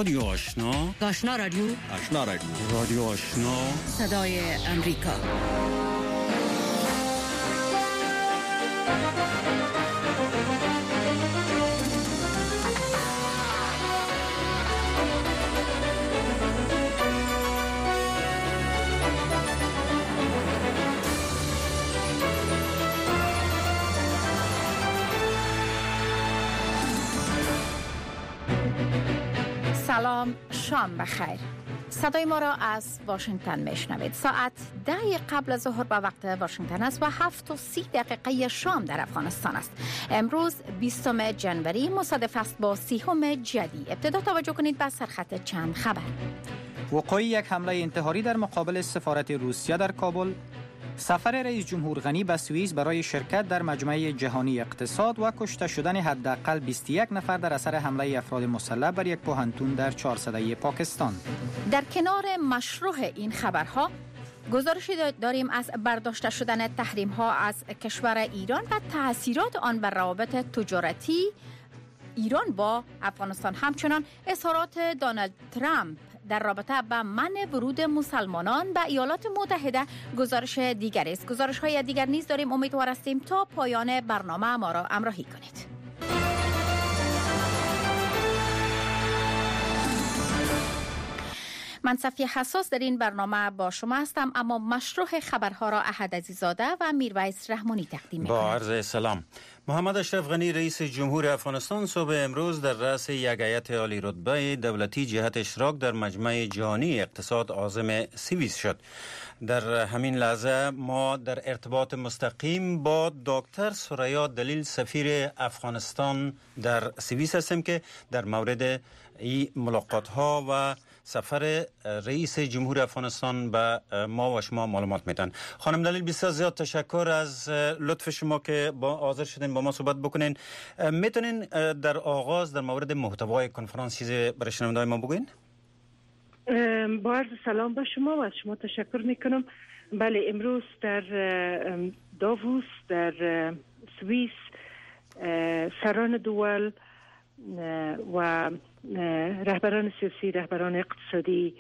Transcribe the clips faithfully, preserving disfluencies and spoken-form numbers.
رادیو آشنا، آشنا رادیو، آشنا رادیو، رادیو آشنا، صدای امریکا. سلام، شام بخیر. صدای ما را از واشنگتن میشنوید. ساعت ده قبل از ظهر به وقت واشنگتن است و هفت و سی دقیقه شام در افغانستان است. امروز بیستم جنوری مصادف است با سیهم جدی. ابتدا توجه کنید به سرخط چند خبر. وقوع یک حمله انتحاری در مقابل سفارت روسیه در کابل، سفر رئیس جمهور غنی به سوئیس برای شرکت در مجمع جهانی اقتصاد و کشته شدن حداقل بیست و یک نفر در اثر حمله افراد مسلح بر یک پوهنتون در چهارصدی پاکستان. در کنار مشروع این خبرها گزارشی داریم از برداشته شدن تحریم ها از کشور ایران و تاثیرات آن بر روابط تجارتی ایران با افغانستان. همچنان اظهارات دونالد ترامپ در رابطه با منع ورود مسلمانان به ایالات متحده گزارش دیگری است. گزارش های دیگر نیز داریم. امیدوار هستیم تا پایان برنامه ما را همراهی کنید. من صفیه حساس در این برنامه با شما هستم، اما مشروع خبرها را احد عزیزاده و میرویس رحمانی تقدیم می‌کنم. با عرض سلام. محمد اشرف غنی رئیس جمهور افغانستان صبح امروز در رأس یک هیئت عالی رتبه دولتی جهت اشتراک در مجمع جهانی اقتصاد عازم سوئیس شد. در همین لحظه ما در ارتباط مستقیم با دکتر ثریا دلیل سفیر افغانستان در سوئیس هستیم که در مورد این ملاقات ها و سفر رئیس جمهور افغانستان به ما و شما معلومات میدن. خانم دلیل، بسیار زیاد تشکر از لطف شما که با حاضر شدین با ما صحبت بکنین. میتونین در آغاز در مورد محتوای کنفرانس چیزی برای شنوندگان ما بگوین؟ با عرض سلام به شما و از شما تشکر میکنم. بله، امروز در داووس در سوئیس سران دول و رهبران سیاسی، رهبران اقتصادی،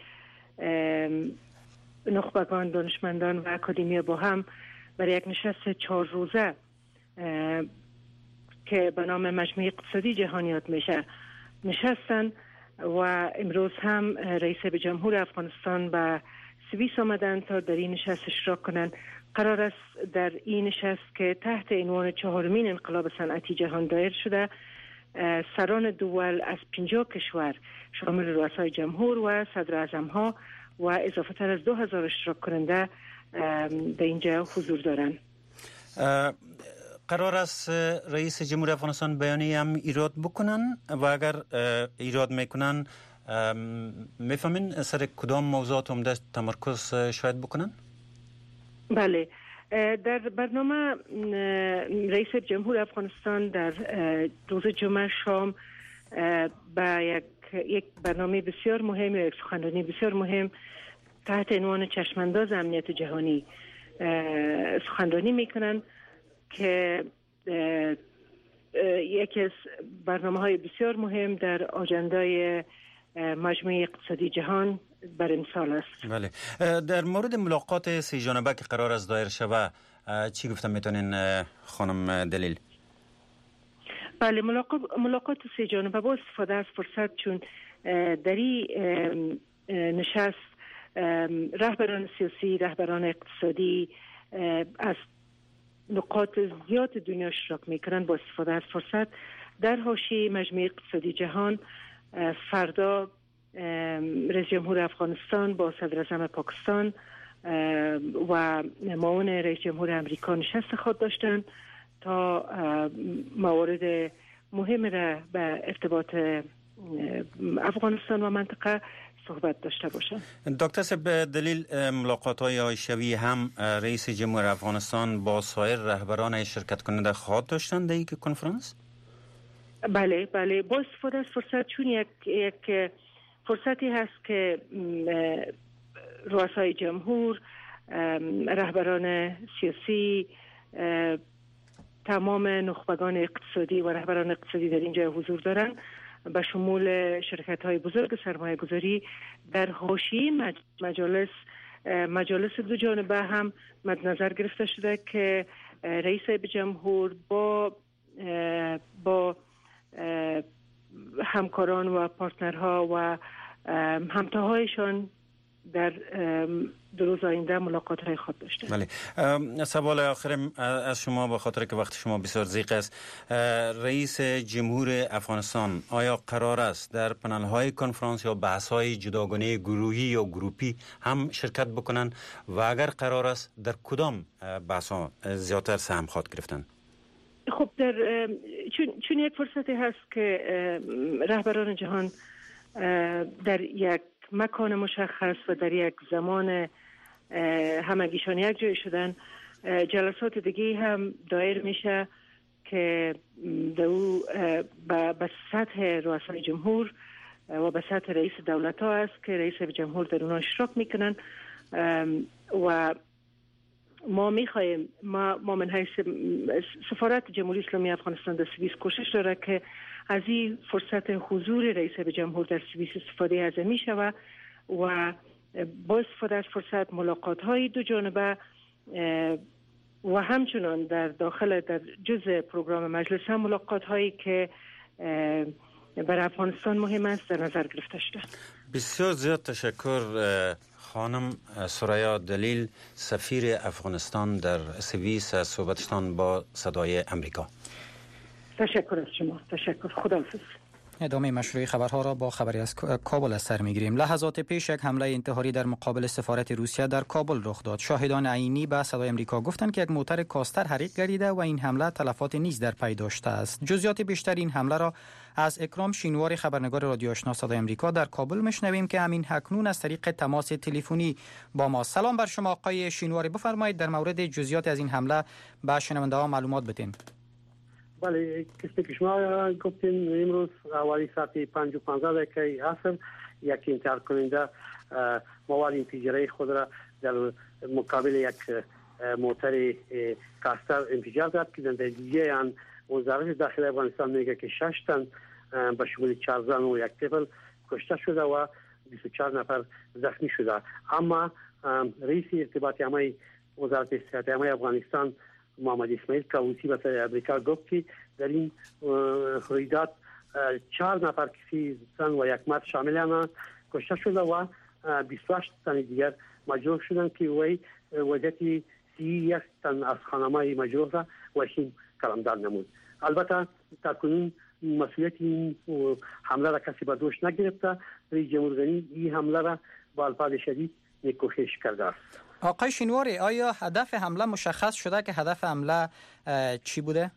نخبگان، دانشمندان و اکادمیا با هم برای یک نشست چهار روزه که به نام مجمع اقتصادی جهانیات میشه نشستن و امروز هم رئیس جمهور افغانستان به سوئیس آمدن تا در این نشست اشتراک کنند. قرار است در این نشست که تحت عنوان چهارمین انقلاب صنعتی جهان دایر شده، سران دول از پنجاه کشور شامل رؤسای جمهور و صدر اعظم ها و اضافه تر از دو هزار اشتراک کننده در اینجا حضور دارند. قرار است رئیس جمهور افغانستان بیانیه هم ایراد بکنن و اگر ایراد میکنن میفهمین سر کدام موضوعات عمده تمرکز شاید بکنن؟ بله، در برنامه رئیس جمهور افغانستان در روز جمعه شام با یک یک برنامه بسیار مهم یا یک سخنرانی بسیار مهم تحت عنوان چشمانداز امنیت جهانی سخنرانی میکنن که یکی از برنامه‌های بسیار مهم در آجندای مجمع اقتصادی جهان بر امسال است. بله، در مورد ملاقات سه جانبه که قرار است دایر شوه چی گفتم میتونین خانم دلیل؟ بله، ملاقات ملاقات سه جانبه با استفاده از فرصت، چون در این نشست رهبران سیاسی، رهبران اقتصادی از نقاط زیاد دنیا اشتراک میکنن، با استفاده از فرصت در حاشیه مجمع اقتصادی جهان فردا رئیس جمهور افغانستان با صدر اعظم پاکستان و معاون رئیس جمهور امریکا نشست خود داشتن تا موارد مهم را به ارتباط افغانستان و منطقه صحبت داشته باشند. دکتر صاحب دلیل، ملاقات های آشوی هم رئیس جمهور افغانستان با سایر رهبران شرکت کننده خواهد داشتند در این کنفرانس؟ بله بله، با استفاده از فرصت، چون یک یک فرصتی هست که رؤسای جمهور، رهبران سیاسی، تمام نخبگان اقتصادی و رهبران اقتصادی در اینجا حضور دارن به شمول شرکت های بزرگ سرمایه گذاری در حاشیه مجالس مجالس دو جانبه هم مد نظر گرفته شده که رئیس جمهور با با همکاران و پارتنرها و همتاهایشان در دو روز آینده ملاقات های خود داشته. بله. سوال آخرم از شما، به خاطر که وقت شما بسیار ضیق است، رئیس جمهور افغانستان آیا قرار است در پنل های کنفرانس یا بحث های جداگانه گروهی یا گروپی هم شرکت بکنن و اگر قرار است در کدام بحث ها زیادتر سهم خواهد گرفتن؟ خب در چون, چون یک فرصتی هست که رهبران جهان در یک مکان مشخص و در یک زمان همگیشان یک جای شدن، جلسات دیگه هم دایر میشه که دو به سطح رؤسای جمهور و به سطح رئیس دولت ها است که رئیس جمهور در اونها اشتراک میکنن و ما میخوایم ما, ما من حیث سفارت جمهوری اسلامی افغانستان در سوئیس کوشش داره که از این فرصت حضور رئیس جمهور در سوئیس استفاده از می شود و با استفاده از فرصت ملاقات های دو جانبه و همچنان در داخل در جزء پروگرام مجلس هم ملاقات هایی که برای افغانستان مهم است در نظر گرفته شده. بسیار زیاد تشکر خانم ثریا دلیل، سفیر افغانستان در سوئیس، از صحبتشان با صدای امریکا. تشکر از شما. تشکر. خداحافظ. ادامه مشروع خبرها را با خبری از کابل از سر میگیریم. لحظات پیش یک حمله انتحاری در مقابل سفارت روسیه در کابل رخ داد. شاهدان عینی به صدای امریکا گفتند که یک موتر کاستر حریق گردیده و این حمله تلفات نیز در پی داشته است. جزئیات بیشتر این حمله را از اکرام شینواری، خبرنگار رادیو آشنا صدای امریکا در کابل میشنویم که همین اکنون از طریق تماس تلفنی با ما. سلام بر شما آقای شینواری، بفرمایید در مورد جزئیات از این حمله به شنونده ها معلومات بدین. بله، کسی که شما گفتین امروز حوالی ساعت پنج و پانزده دقیقه عصر یک انتحار کننده مواد انفجاری خود را در مقابل یک موتر کاستر انفجار داد که در نتیجه آن وزارت داخلی افغانستان میگه که شش تن به شمول چهار زن و یک طفل کشته شده و بیست و چهار نفر زخمی شده. اما رئیس ارتباط عامه وزارت صحت عامه افغانستان محمد اسماعیل کاووسی به امریکا گفت که در این رویداد چهار نفر کسی زن و یک مرد شاملند کشته شده و بیست و هشت تن دیگر مجروح شدند که وی وضعیت سی یک تن از خانمای مجروح را وحشی قلمداد نمود. البته تاکنون مسئولیت این حمله را کسی به دوش نگرفته. رئیس جمهور غنی این حمله را با الفاظ شدید نیکوخش کرده است. آقای شینواری، آیا هدف حمله مشخص شده که هدف حمله چی بوده؟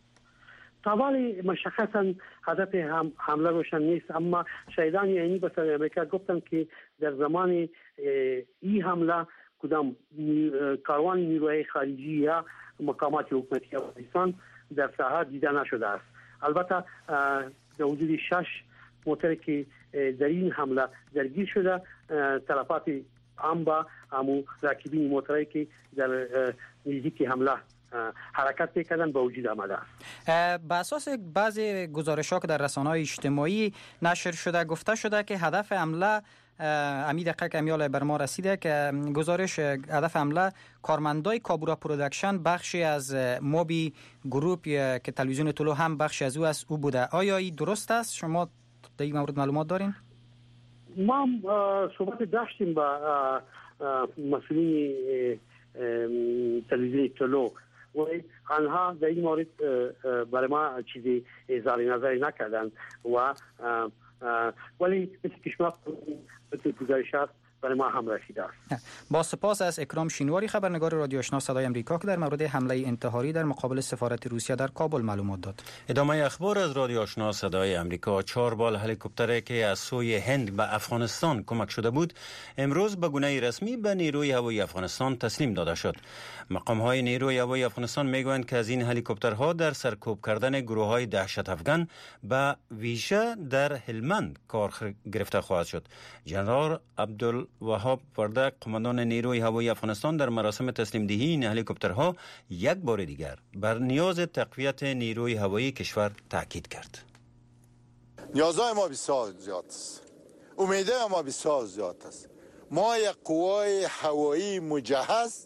طبعا مشخصا هدف هم حمله روشن نیست، اما شهیدان عینی به صدای امریکا گفتند که در زمان این حمله کدام کاروان نیروهای خارجی یا مقامات حکومتی افغانستان در ساحه دیده نشده است. البته در حدود شش موتر که در این حمله درگیر شده، تلفات عام با همو راکبین موترهایی که در نزدیک حمله حرکت میکردن به وجود آمده است. به اساس بعضی گزارش‌ها که در رسانه‌های اجتماعی نشر شده گفته شده که هدف حمله امی دقیقه کمیال بر ما رسیده که گزارش هدف حمله کارمندای کابورا پروداکشن بخشی از موبی گروپ که تلویزیون طلوع هم بخشی از او است او بوده. آیا این درست است؟ شما در این مورد معلومات دارین؟ ما صحبت داشتیم با مسئولین تلویزیون طلوع و آنها در این مورد برای ما چیزی اظهار نظری نکردند و ولی مثل که شما مثل گزارشات برای ما هم رسیده است. با سپاس از اکرام شینواری، خبرنگار رادیو آشنا صدای امریکا که در مورد حمله انتحاری در مقابل سفارت روسیه در کابل معلومات داد. ادامه اخبار از رادیو آشنا صدای امریکا. چهار بال هلیکوپتری که از سوی هند به افغانستان کمک شده بود امروز به گونه رسمی به نیروی هوایی افغانستان تسلیم داده شد. مقام های نیروی هوایی افغانستان میگویند که از این هلیکوپترها در سرکوب کردن گروه های دهشت افغان به ویژه در هلمند کار گرفته خواهد شد. جنرال عبدال وهاب وردک، قماندان نیروی هوایی افغانستان، در مراسم تسلیم دهی این هلیکوپترها یک بار دیگر بر نیاز تقویت نیروی هوایی کشور تاکید کرد. نیازهای ما بسیار زیاد است، امیدهای ما بسیار زیاد است. ما یک قوای هوایی مجهز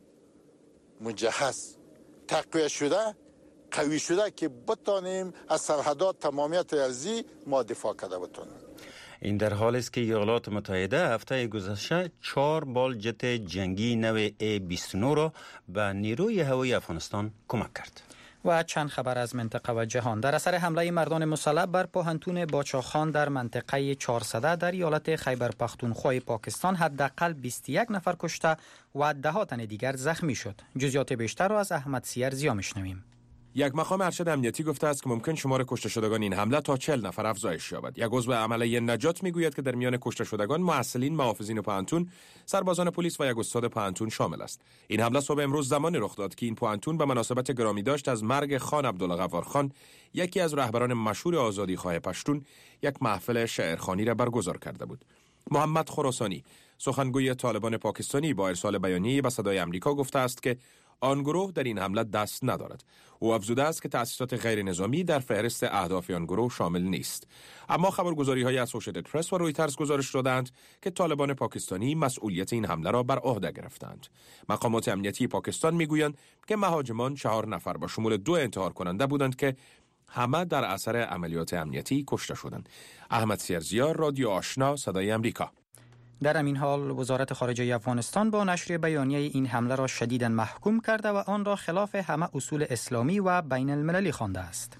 مجهز تقویت شده قوی شده که بتانیم از سرحدات تمامیت ارضی ما دفاع کرده بتونیم. این در حالی است که ایالات متحده هفته گذشته چهار بال جت جنگی نو ای بیست و نه را به نیروی هوایی افغانستان کمک کرد. و چند خبر از منطقه و جهان. در اثر حمله مردان مسلح بر پوهنتون باچاخان در منطقه چهارصده در ایالت خیبر پختونخوا پاکستان حداقل بیست و یک نفر کشته و ده ها تن دیگر زخمی شد. جزئیات بیشتر را از احمد سیر زیا میشنویم. یک مقام ارشد امنیتی گفته است که ممکن شمار کشته شدگان این حمله تا چهل نفر افزایش یابد. یک عضو عمله نجات میگوید که در میان کشته شدگان محصلین، محافظین پوهنتون، سربازان پلیس و یک استاد پوهنتون شامل است. این حمله صبح امروز زمانی رخ داد که این پوهنتون به مناسبت گرامی داشت از مرگ خان عبدالله غفارخان، یکی از رهبران مشهور آزادیخواه پشتون، یک محفل شعرخوانی را برگزار کرده بود. محمد خراسانی، سخنگوی طالبان پاکستانی، با ارسال بیانیه‌ای به صدای آمریکا گفته است که آن گروه در این حمله دست ندارد. او افزوده است که تأسیسات غیر نظامی در فهرست اهداف آن گروه شامل نیست. اما خبرگزاری‌های اسوسییتد پرس و رویترز گزارش دادند که طالبان پاکستانی مسئولیت این حمله را بر عهده گرفتند. مقامات امنیتی پاکستان میگویند که مهاجمان چهار نفر با شمول دو انتحار کننده بودند که همه در اثر عملیات امنیتی کشته شدند. احمد سیرزیا، رادیو آشنا، صدای آمریکا. در همین حال وزارت خارجه افغانستان با نشر بیانیه این حمله را شدیداً محکوم کرده و آن را خلاف همه اصول اسلامی و بین المللی خوانده است.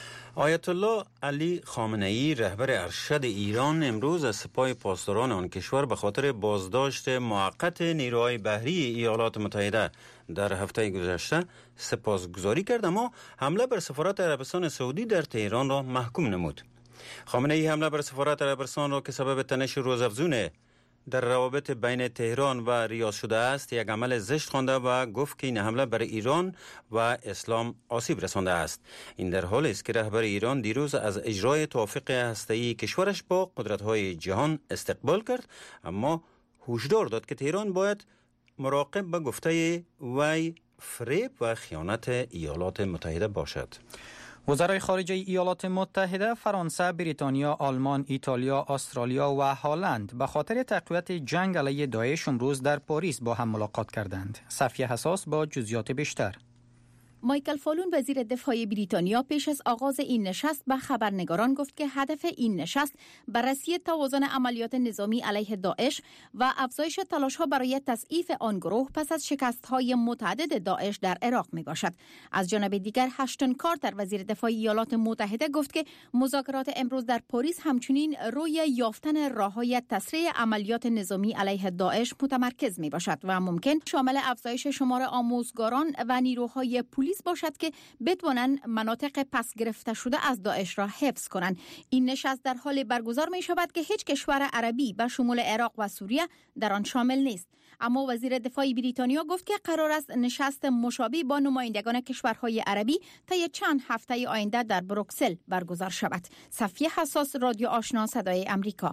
آیت الله علی خامنه ای رهبر ارشد ایران امروز از سپاه پاسداران آن کشور به خاطر بازداشت موقت نیروهای بحری ایالات متحده در هفته گذشته سپاسگزاری کرد، اما حمله بر سفارت عربستان سعودی در تهران را محکوم نمود. خامنه ای حمله بر سفارت عربستان را که سبب تنش روزافزون در روابط بین تهران و ریاض شده است یک عمل زشت خوانده و گفت که این حمله بر ایران و اسلام آسیب رسانده است. این در حالی است که رهبر ایران دیروز از اجرای توافق هسته‌ای کشورش با قدرت‌های جهان استقبال کرد، اما هشدار داد که تهران باید مراقب به گفته وی فریب و خیانت ایالات متحده باشد. وزرای خارجه ایالات متحده، فرانسه، بریتانیا، آلمان، ایتالیا، استرالیا و هلند به خاطر تقویت جنگ علیه داعش امروز در پاریس با هم ملاقات کردند. صفیه حساس با جزئیات بیشتر. مایکل فالون وزیر دفاع بریتانیا پیش از آغاز این نشست به خبرنگاران گفت که هدف این نشست بررسی توازن عملیات نظامی علیه داعش و افزایش تلاش‌ها برای تضعیف آن گروه پس از شکست‌های متعدد داعش در عراق میباشد. از جانب دیگر هشتون کارتر وزیر دفاع ایالات متحده گفت که مذاکرات امروز در پاریس همچنین روی یافتن راه‌های تسریع عملیات نظامی علیه داعش متمرکز میباشد و ممکن شامل افزایش شمار آموزگاران و نیروهای پلیس باشد که بتوانند مناطق پس گرفته شده از داعش را حفظ کنند. این نشست در حال برگزار می شود که هیچ کشور عربی به شمول عراق و سوریه در آن شامل نیست. اما وزیر دفاع بریتانیا گفت که قرار است نشست مشابه با نمایندگان کشورهای عربی طی چند هفته آینده در بروکسل برگزار شود. صفیه حساس، رادیو آشنا، صدای آمریکا.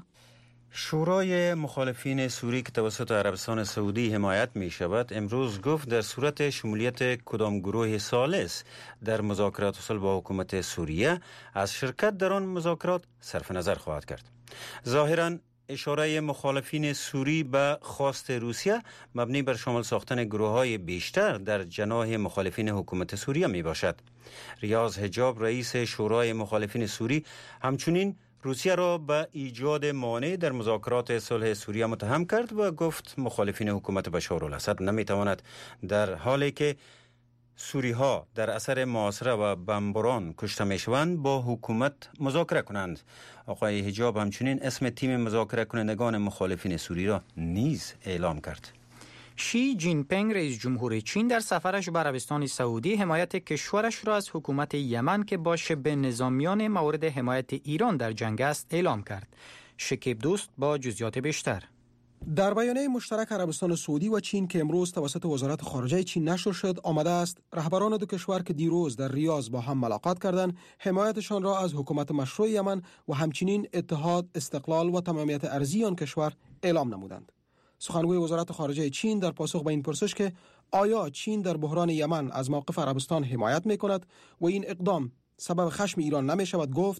شورای مخالفین سوری که توسط عربستان سعودی حمایت می شود امروز گفت در صورت شمولیت کدام گروه ثالث در مذاکرات صلح با حکومت سوریه از شرکت در آن مذاکرات صرف نظر خواهد کرد. ظاهراً اشاره مخالفین سوری به خواست روسیه مبنی بر شامل ساختن گروه‌های بیشتر در جناح مخالفین حکومت سوریه می باشد. ریاض حجاب رئیس شورای مخالفین سوری همچنین روسیه را به ایجاد مانع در مذاکرات صلح سوریه متهم کرد و گفت مخالفین حکومت بشارالاسد نمیتواند در حالی که سوری ها در اثر محاصره و بمباران کشته میشوند با حکومت مذاکره کنند. آقای حجاب همچنین اسم تیم مذاکره کنندگان مخالفین سوری را نیز اعلام کرد. شی جین پینگ رئیس جمهور چین در سفرش به عربستان سعودی حمایت کشورش را از حکومت یمن که با شبه نظامیان مورد حمایت ایران در جنگ است اعلام کرد. شکیب دوست با جزئیات بیشتر. در بیانیه مشترک عربستان سعودی و چین که امروز توسط وزارت خارجه چین نشر شد آمده است رهبران دو کشور که دیروز در ریاض با هم ملاقات کردند حمایتشان را از حکومت مشروع یمن و همچنین اتحاد، استقلال و تمامیت ارضی آن کشور اعلام نمودند. سخنگوی وزارت خارجه چین در پاسخ به این پرسش که آیا چین در بحران یمن از موقف عربستان حمایت می کند و این اقدام سبب خشم ایران نمی شود گفت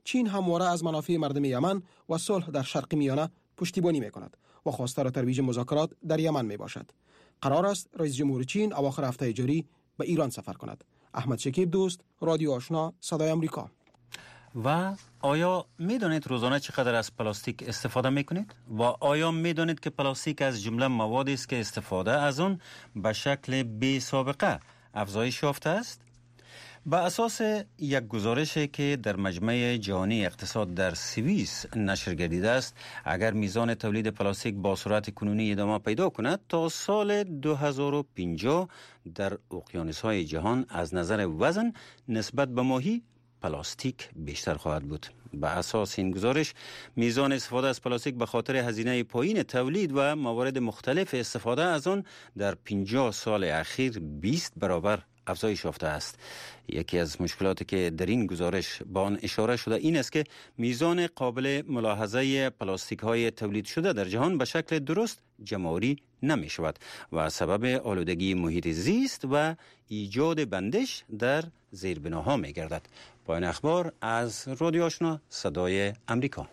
چین همواره از منافع مردم یمن و صلح در شرق میانه پشتیبانی می‌کند و خواستار ترویج مذاکرات در یمن میباشد. قرار است رئیس جمهور چین اواخر هفته جاری به ایران سفر کند. احمد شکیب دوست، رادیو آشنا، صدای آمریکا. و آیا میدانید روزانه چقدر از پلاستیک استفاده میکنید؟ و آیا میدانید که پلاستیک از جمله موادی است که استفاده از آن به شکل بی سابقه افزایش یافته است؟ به اساس یک گزارشی که در مجمع جهانی اقتصاد در سوئیس نشر گردیده است، اگر میزان تولید پلاستیک با سرعت کنونی ادامه پیدا کند تا سال دو هزار و پنجاه در اقیانوس‌های جهان از نظر وزن نسبت به ماهی پلاستیک بیشتر خواهد بود. به اساس این گزارش میزان استفاده از پلاستیک به خاطر هزینه پایین تولید و موارد مختلف استفاده از آن در پنجاه سال اخیر بیست برابر افزایش یافته است. یکی از مشکلاتی که در این گزارش با آن اشاره شده این است که میزان قابل ملاحظه پلاستیک های تولید شده در جهان به شکل درست جمع‌آوری نمی شود و سبب آلودگی محیط زیست و ایجاد بندش در زیربناها می گردد. پایان اخبار از رادیو آشنا صدای امریکا.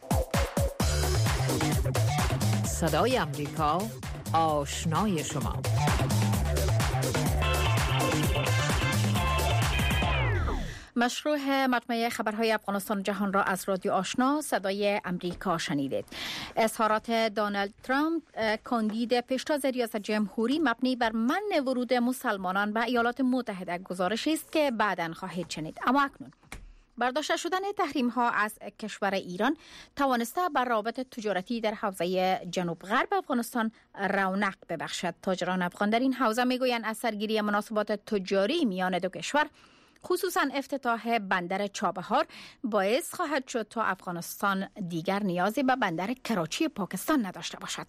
صدای امریکا، آشنای شما. مشروع مجموعه خبرهای افغانستان جهان را از رادیو آشنا صدای امریکا شنیدید. اظهارات دونالد ترامپ کاندید پیشتاز ریاست جمهوری مبنی بر منع ورود مسلمانان به ایالات متحده گزارشی است که بعداً خواهید شنید. اما اکنون برداشته شدن تحریم ها از کشور ایران توانسته بر روابط تجارتی در حوزه جنوب غرب افغانستان رونق ببخشد. تاجران افغان در این حوزه میگویند از سرگیری مناسبات تجاری میان دو کشور، خصوصا افتتاح بندر چابهار، باعث خواهد شد تا افغانستان دیگر نیازی به بندر کراچی پاکستان نداشته باشد.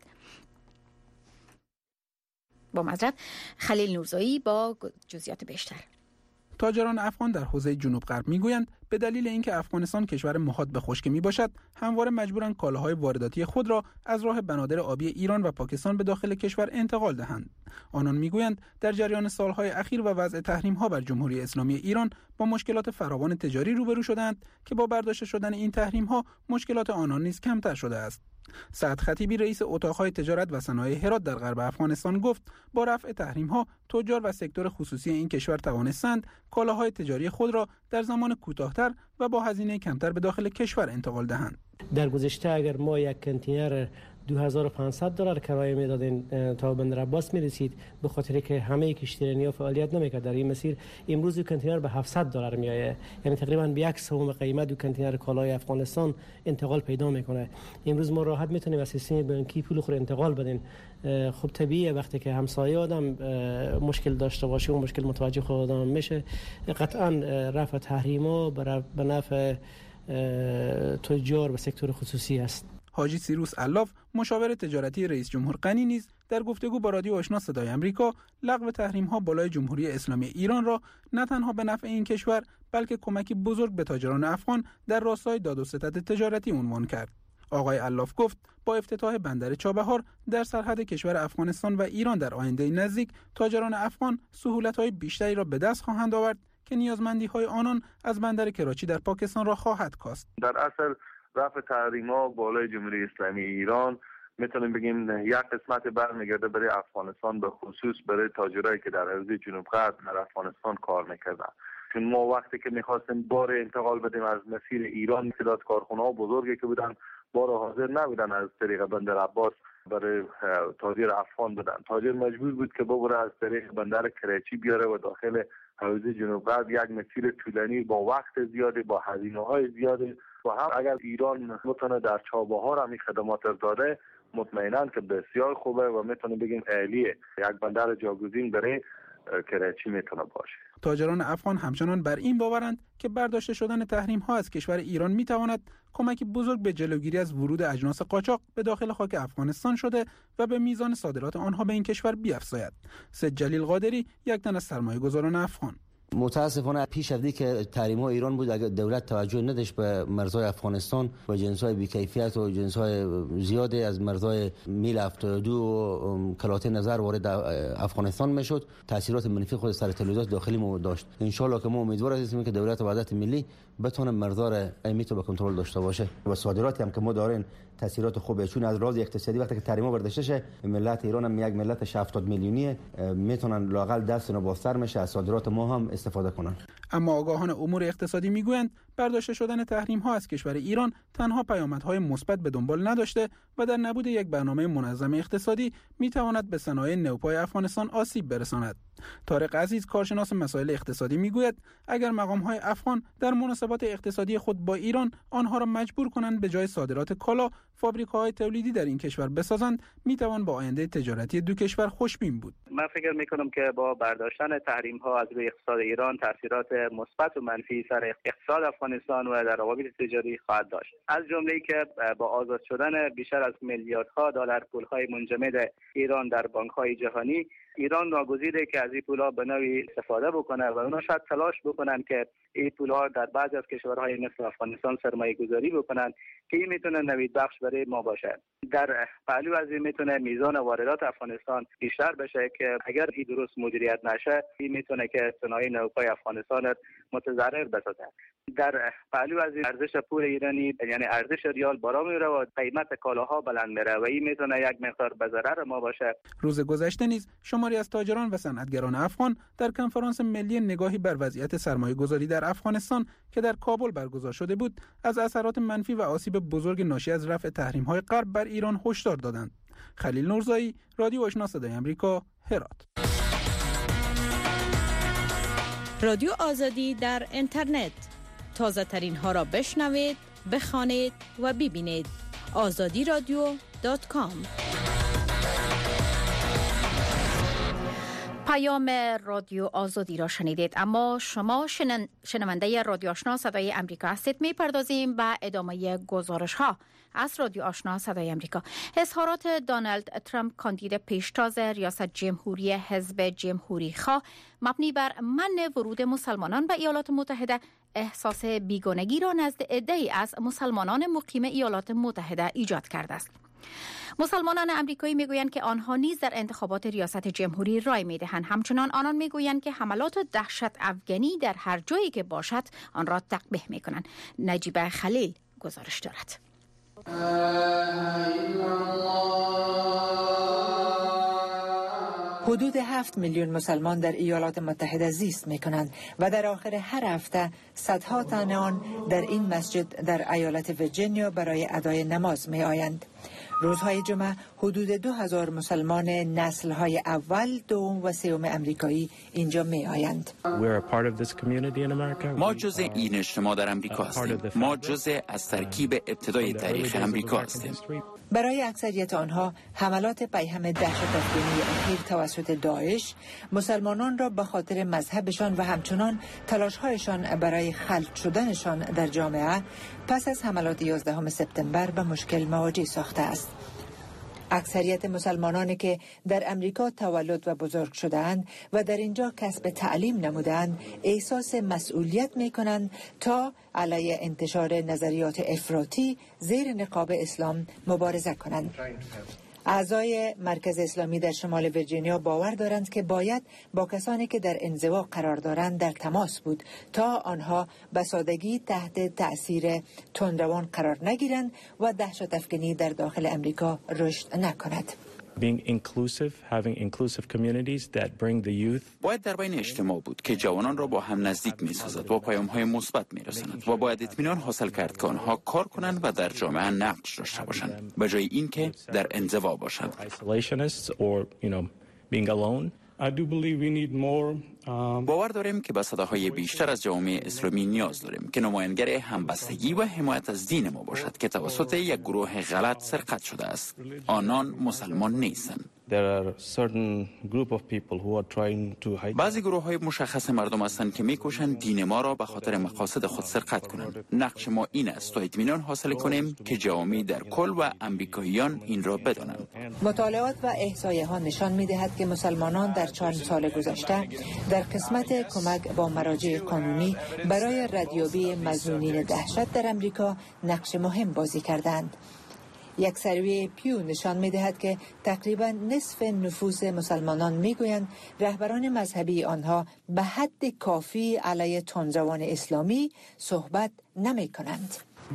با معذرت خلیل نورزایی با جزئیات بیشتر. تاجران افغان در حوزه جنوب غرب میگویند به دلیل اینکه افغانستان کشور محاط به خشکی میباشد، همواره مجبورند کالاهای وارداتی خود را از راه بنادر آبی ایران و پاکستان به داخل کشور انتقال دهند. آنان میگویند در جریان سالهای اخیر و وضع تحریم‌ها بر جمهوری اسلامی ایران با مشکلات فراوان تجاری روبرو شدند که با برداشته شدن این تحریم‌ها مشکلات آنان نیز کمتر شده است. سعد خطیبی رئیس اتاق‌های تجارت و صنایع هرات در غرب افغانستان گفت با رفع تحریم‌ها تجار و سکتور خصوصی این کشور توانستند کالاهای تجاری خود را در زمان کوتاه‌تر و با هزینه کمتر به داخل کشور انتقال دهند. در گذشته اگر ما یک کنتینر دو هزار و پانصد دلار کرایه میدادیم تا بندر عباس میرسید، به خاطر که همه کشتیرانی‌ها فعالیت نمیکرد در این مسیر، امروز کنتینر به هفتصد دلار میآید، یعنی تقریبا به یک سوم قیمت دو کنتینر کالای افغانستان انتقال پیدا میکنه. امروز ما راحت میتونیم از سیستم بانکی پول خود انتقال بدیم. خب طبیعیه وقتی که همسایه آدم مشکل داشته باشه و مشکل متوجه خود آدم میشه، قطعا رفع تحریم‌ها به نفع تجار و سکتور خصوصی است. حاجی سیروس الاف مشاور تجارتی رئیس جمهور غنی نیز در گفتگو با رادیو آشنا صدای امریکا لغو تحریم‌ها بالای جمهوری اسلامی ایران را نه تنها به نفع این کشور بلکه کمکی بزرگ به تاجران افغان در راستای داد و ستد تجارتی عنوان کرد. آقای الاف گفت با افتتاح بندر چابهار در سرحد کشور افغانستان و ایران در آینده نزدیک تاجران افغان سهولت‌های بیشتری را به دست خواهند آورد که نیازمندی‌های آنان از بندر کراچی در پاکستان را خواهد کاست. در اصل رفع تحریم‌ها بالای جمهوری اسلامی ایران میتونیم بگیم یک قسمت برمیگرده برای افغانستان، به خصوص برای تاجرایی که در حوزه جنوب غرب در افغانستان کار میکردن. چون ما وقتی که میخواستیم بار انتقال بدیم از مسیر ایران، تعداد کارخانه‌ها بزرگی که بودن بار حاضر نبودن از طریق بندر عباس برای تاجر افغان بدن. تاجر مجبور بود که ببره از طریق بندر کراچی بیاره و داخل حوزه جنوب غرب، یک مسیر طولانی با وقت زیادی، با هزینه‌های زیادی. و هم اگر ایران میتونه در چابهار هم این خدمات رو داده، مطمئناً که بسیار خوبه و میتونه بگیم عالیه. یک بندر جاگزین برای کراچی میتونه باشه. تاجران افغان همچنان بر این باورند که برداشته شدن تحریم ها از کشور ایران میتواند کمکی بزرگ به جلوگیری از ورود اجناس قاچاق به داخل خاک افغانستان شده و به میزان صادرات آنها به این کشور بیفزاید. سید جلیل قادری یک تن از سرمایه‌گذاران افغان: متاسفانه پیش از که تحریم های ایران بود، اگر دولت توجه نداشت به مرزهای افغانستان و جنس های بی‌کیفیت و جنس های زیادی از مرزهای میل هفتاد و دو و کلات نظر وارد افغانستان میشد، تاثیرات منفی خود سر تولیدات داخلی ما داشت. ان شاء الله که ما امیدوار هستیم که دولت وحدت ملی بتونه مرزها امیتو به کنترل داشته باشه و صادراتی هم که ما داریم تاثیرات خوبه، چون از راز اقتصادی وقتی که تحریما برداشته شه ملت ایران هم یک ملت هفتاد میلیونیه، میتونن لاقل دستشون بازتر میشه از صادرات ما هم استفاده کنن. اما آگاهان امور اقتصادی میگویند برداشته شدن تحریم ها از کشور ایران تنها پیامدهای مثبت به دنبال نداشته و در نبود یک برنامه منظم اقتصادی میتواند به صنایع نوپای افغانستان آسیب برساند. طارق عزیز کارشناس مسائل اقتصادی میگوید اگر مقام های افغان در مناسبات اقتصادی خود با ایران آنها را مجبور کنند به جای صادرات کالا فابریکاهای تولیدی در این کشور بسازند، میتوان با آینده تجارتی دو کشور خوشبین بود. من فکر میکنم که با برداشتن تحریم ها از روی اقتصاد ایران تاثیرات مثبت و منفی سر اقتصاد افغانستان و در روابط تجاری خواهد داشت، از جمله که با آزاد شدن بیشتر از میلیاردها دلار پولهای منجمد ایران در بانک‌های جهانی، ایران ناگزیره که از این پولها به نوعی استفاده بکنه و اونا شاید تلاش بکنن که این پولها در بعضی از کشورهای مثل افغانستان سرمایه گذاری بکنن که این میتونه نوید بخش برای ما باشه. در پهلو از این میتونه میزان واردات افغانستان بیشتر بشه که اگر این درست مدیریت نشه این میتونه که صنایع نوپای افغانستان متضرر بسازه. در پهلو از این ارزش پول ایرانی یعنی ارزش ریال بالا میره و قیمت کالاها بلند میره و این میتونه یک مقدار به ضرر ما باشه. روز گذشته نیز شماری از تاجران و صنعتگران افغان در کنفرانس ملی نگاهی بر وضعیت سرمایه گذاری در افغانستان که در کابل برگزار شده بود از اثرات منفی و آسیب بزرگ ناشی از رفع تحریم‌های غرب بر ایران هشدار دادند. خلیل نورزایی، رادیو آشنا صدای آمریکا، هرات. رادیو آزادی در اینترنت، تازه ترین ها را بشنوید، بخوانید و ببینید. آزادی رادیو دات کام. پیام رادیو آزادی را شنیدید، اما شما شنن... شنونده رادیو آشنا صدای امریکا هستید. میپردازیم به ادامه گزارش ها از رادیو آشنا صدای امریکا. اظهارات دونالد ترامپ کاندید پیشتاز ریاست جمهوری حزب جمهوری خواه مبنی بر منع ورود مسلمانان به ایالات متحده احساس بیگانگی را نزد عده‌ای از مسلمانان مقیم ایالات متحده ایجاد کرده است. مسلمانان امریکایی میگویند که آنها نیز در انتخابات ریاست جمهوری رای میدهند. همچنان آنان میگویند که حملات دهشت افغانی در هر جایی که باشد آن را تقبیح میکنند. نجیب خلیل گزارش دارد. حدود هفت میلیون مسلمان در ایالات متحده زیست می کنند و در آخر هر هفته صدها تن آن در این مسجد در ایالت ویرجینیا برای ادای نماز می آیند. روزهای جمعه حدود دو هزار مسلمان نسل‌های اول، دوم و سوم امریکایی اینجا می آیند. ما جزء این اجتماع در امریکا هستیم. ما جزء از ترکیب ابتدای تاریخ امریکا هستیم. برای اکثریت آنها حملات پیهم دهشت افغانی اخیر توسط داعش مسلمانان را به خاطر مذهبشان و همچنان تلاش‌هایشان برای خلط شدنشان در جامعه پس از حملات یازدهم سپتامبر به مشکل مواجه ساخته است. اکثریت مسلمانانی که در امریکا تولد و بزرگ شده‌اند و در اینجا کسب تعلیم نموده‌اند احساس مسئولیت می‌کنند تا علیه انتشار نظریات افراطی زیر نقاب اسلام مبارزه کنند. اعضای مرکز اسلامی در شمال ویرجینیا باور دارند که باید با کسانی که در انزوا قرار دارند در تماس بود تا آنها به سادگی تحت تأثیر تندروان قرار نگیرند و دهشت افکنی در داخل امریکا رشد نکند. Being inclusive, having inclusive communities that bring the youth. باید در بین اجتماع بود که جوانان را با هم نزدیک می سازد و پیام‌های مثبت می رساند و باید اطمینان حاصل کرد که آنها کار کنند و در جامعه نقش داشته باشند به جای اینکه در انزوا باشند. Isolationists or, you know, being alone. I do believe we need more. باور داریم که به صداهای بیشتر از جامعه اسلامی نیاز داریم که نمایانگر همبستگی و حمایت از دین ما باشد که توسط یک گروه غلط سرقت شده است. آنان مسلمان نیستند. بعضی گروه های مشخص مردم هستند که میکوشند دین ما را به خاطر مقاصد خود سرقت کنند. نقش ما این است تا اطمینان حاصل کنیم که جوامع در کل و امریکاییان این را بدانند. مطالعات و احصایه ها نشان می‌دهد که مسلمانان در چند سال گذشته در قسمت کمک با مراجع قانونی برای ردیابی مظنونین دهشت در امریکا نقش مهم بازی کردند. یک سروی پیو نشان می دهد که تقریبا نصف نفوس مسلمانان می گویند رهبران مذهبی آنها به حد کافی علیه تندروان اسلامی صحبت نمی کنند.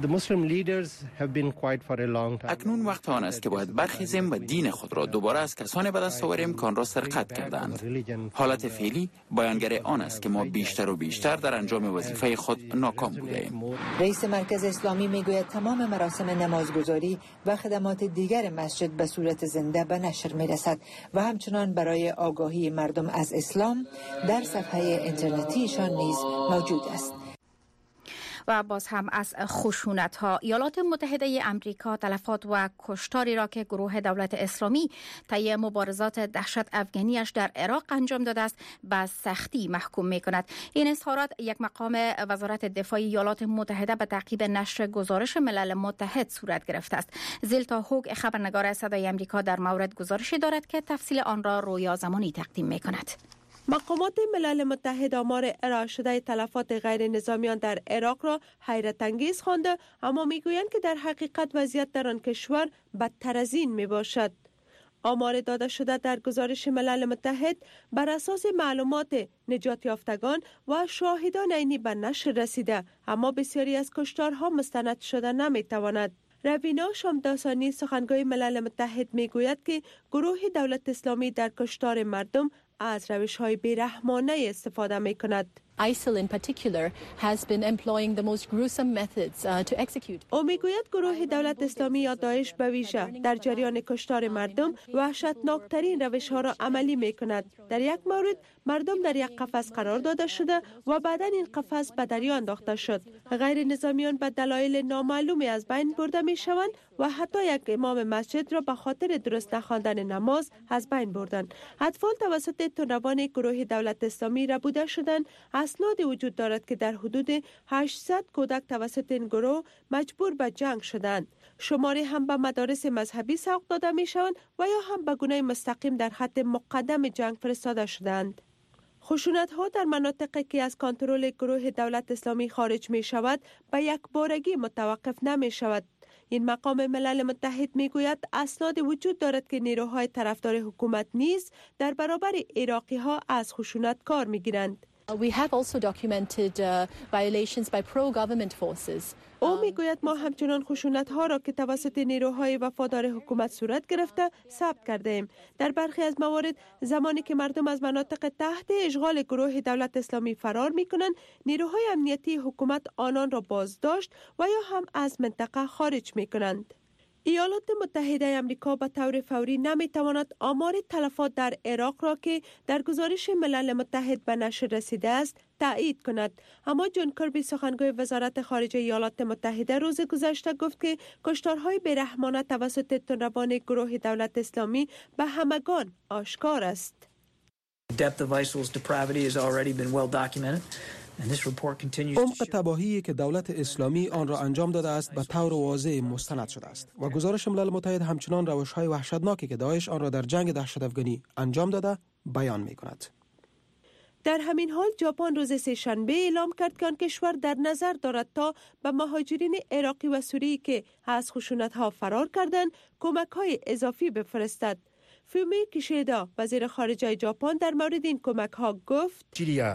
اکنون وقت آن است که باید برخیزیم و دین خود را دوباره از کسانی به دست آوریم که آن را سرقت کردند. حالت فعلی بیانگر آن است که ما بیشتر و بیشتر در انجام وظیفه خود ناکام بودیم. رئیس مرکز اسلامی میگوید تمام مراسم نمازگزاری و خدمات دیگر مسجد به صورت زنده به نشر میرسد و همچنان برای آگاهی مردم از اسلام در صفحه اینترنتیشان نیز موجود است. و باز هم از خشونت ها، ایالات متحده امریکا تلفات و کشتاری را که گروه دولت اسلامی طی مبارزات دهشت افغانیش در عراق انجام داده است به سختی محکوم می کند. این اظهارات یک مقام وزارت دفاع ایالات متحده به تعقیب نشر گزارش ملل متحد صورت گرفته است. زیلتا هوگ خبرنگار صدای امریکا در مورد گزارشی دارد که تفصیل آن را رویا زمانی تقدیم می کند. مقامات ملل متحد آمار ارائه شده تلفات غیر نظامیان در عراق را حیرت انگیز خوانده، اما میگویند که در حقیقت وضعیت در آن کشور بدتر از این می باشد. آمار داده شده در گزارش ملل متحد بر اساس معلومات نجات یافتگان و شاهدان عینی به نشر رسیده، اما بسیاری از کشتارها مستند شده نمی تواند. روینا شامداسانی سخنگوی ملل متحد می گوید که گروه دولت اسلامی در کشتار مردم از روش‌های بیرحمانه استفاده می کند. ISIL in particular has been employing the most gruesome methods uh, to execute. او میگوید گروه دولت اسلامی یا داعش به ویژه در جریان کشتار مردم وحشتناکترین روش‌ها را عملی می کند. در یک مورد مردم در یک قفس قرار داده شده و بعدا این قفس به دریا انداخته شد. غیر نظامیان به دلایل نامعلومی از بین برده می شوند و حتی یک امام مسجد را به خاطر درست نخواندن نماز از بین بردند. اطفال توسط تندروان گروه دولت اسلامی ربوده شدند. اسناد وجود دارد که در حدود هشتصد کودک توسط این گروه مجبور به جنگ شدند. شماری هم به مدارس مذهبی سوق داده می شوند و یا هم به گونه مستقیم در خط مقدم جنگ فرستاده شدند. خشونت ها در مناطقی که از کنترل گروه دولت اسلامی خارج می شود به یک بارگی متوقف نمی شود. این مقام ملل متحد می گوید اسناد وجود دارد که نیروهای طرفدار حکومت نیز در برابر عراقی ها از خشونت کار می گیرند. We have also documented uh, violations by pro-government forces. او میگوید ما همچنان خشونت ها را که توسط نیروهای وفادار حکومت صورت گرفته ثبت کرده ایم. در برخی از موارد زمانی که مردم از مناطق تحت اشغال گروه دولت اسلامی فرار می کنند، نیروهای امنیتی حکومت آنان را بازداشت و یا هم از منطقه خارج می کنند. ایالات متحده امریکا به طور فوری نمیتواند آمار تلفات در عراق را که در گزارش ملل متحد به نشر رسیده است تایید کند، اما جان کربی سخنگوی وزارت خارجه ایالات متحده روز گذشته گفت که کشتارهای بیرحمانه توسط تندروان گروه دولت اسلامی به همگان آشکار است. The depth of ISIL's depravity has already been well documented. عمق تباهی که دولت اسلامی آن را انجام داده است به طور واضح مستند شده است و گزارش ملل متحد همچنان روش‌های وحشتناکی که داعش آن را در جنگ دهشت افغانی انجام داده بیان می‌کند. در همین حال ژاپن روز سه‌شنبه اعلام کرد که آن کشور در نظر دارد تا به مهاجرین عراقی و سوریایی که از خشونت‌ها فرار کردند کمک‌های اضافی بفرستد. فومی کیشیدا وزیر خارجه ژاپن در مورد این کمک ها گفت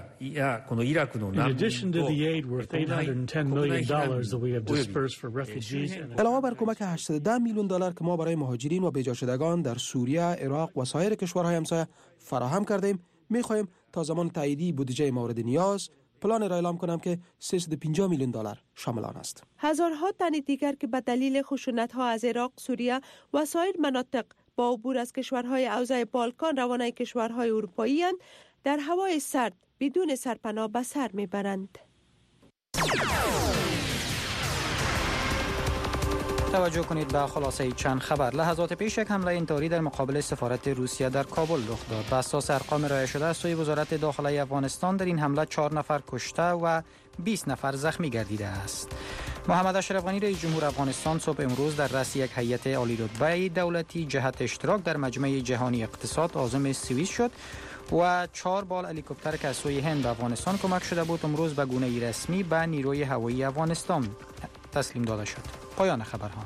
علاوه بر کمک هشتصد و ده میلیون دلار که ما برای مهاجرین و بیجا شدگان در سوریه، عراق و سایر کشورهای همسایه فراهم کردیم، می‌خواهیم تا زمان تاییدی بودجه مورد نیاز پلان را اعلام کنم که سیصد و پنجاه میلیون دلار شامل آن است. هزارها تن دیگر که به دلیل خشونت‌ها از عراق، سوریه و سایر مناطق با عبور از کشورهای حوزه بالکان روانه کشورهای اروپایی اند، در هوای سرد بدون سرپناه به سر میبرند. توجه کنید به خلاصه چند خبر. لحظات پیش یک حمله انتحاری در مقابل سفارت روسیه در کابل رخ داد. بر اساس ارقام ارائه شده از سوی وزارت داخلی افغانستان در این حمله چهار نفر کشته و بیست نفر زخمی گردیده است. محمد اشرف غنی رئیس جمهور افغانستان صبح امروز در رأس یک هیئت عالی رتبه دولتی جهت اشتراک در مجمع جهانی اقتصاد عازم سوئیس شد. و چهار بال هلیکوپتر که از سوی هند به افغانستان کمک شده بود امروز به گونه رسمی به نیروی هوایی افغانستان تسلیم داده شد. پایان خبرها.